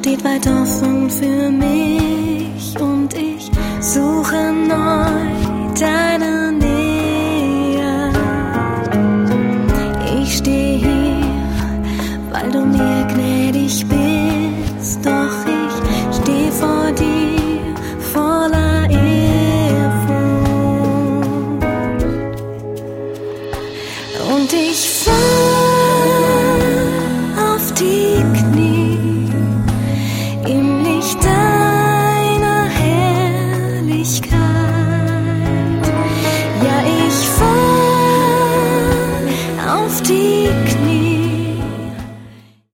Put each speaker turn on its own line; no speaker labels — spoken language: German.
steht weit offen für mich und ich suche neu